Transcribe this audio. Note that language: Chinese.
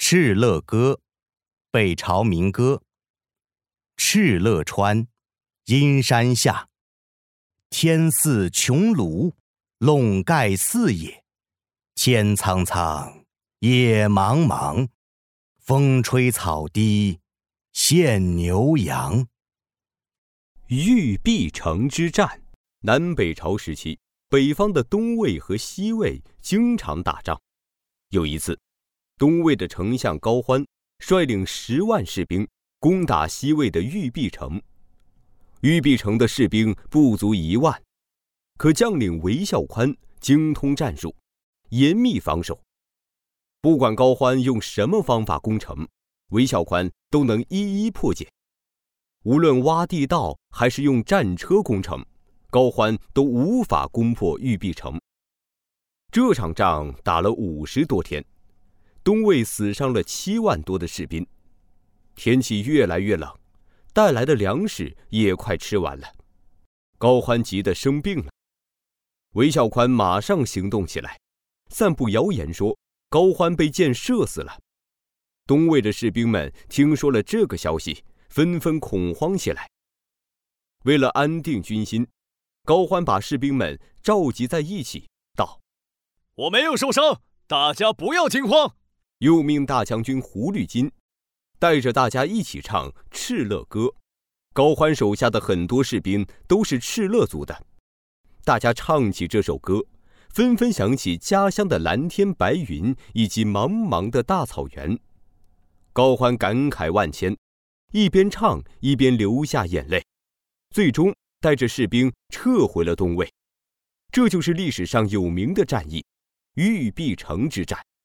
敕勒歌，北朝民歌。敕勒川，阴山下，天似穹庐，笼盖四野。天苍苍，野茫茫，风吹草低见牛羊。 玉璧城之战，南北朝时期，北方的东魏和西魏经常打仗。有一次，东魏的丞相高欢率领10万士兵攻打西魏的玉璧城。玉璧城的士兵不足1万，可将领韦孝宽精通战术，严密防守。不管高欢用什么方法攻城，韦孝宽都能一一破解。无论挖地道还是用战车攻城，高欢都无法攻破玉璧城。这场仗打了50多天，东魏死伤了7万多的士兵。天气越来越冷，带来的粮食也快吃完了。高欢急得生病了。韦孝宽马上行动起来，散布谣言说高欢被箭射死了。东魏的士兵们听说了这个消息，纷纷恐慌起来。为了安定军心，高欢把士兵们召集在一起，道： 我没有受伤，大家不要惊慌。 又命大将军胡律金带着大家一起唱敕勒歌。高欢手下的很多士兵都是敕勒族的，大家唱起这首歌，纷纷想起家乡的蓝天白云以及茫茫的大草原。高欢感慨万千，一边唱一边流下眼泪，最终带着士兵撤回了东魏。这就是历史上有名的战役——玉璧城之战。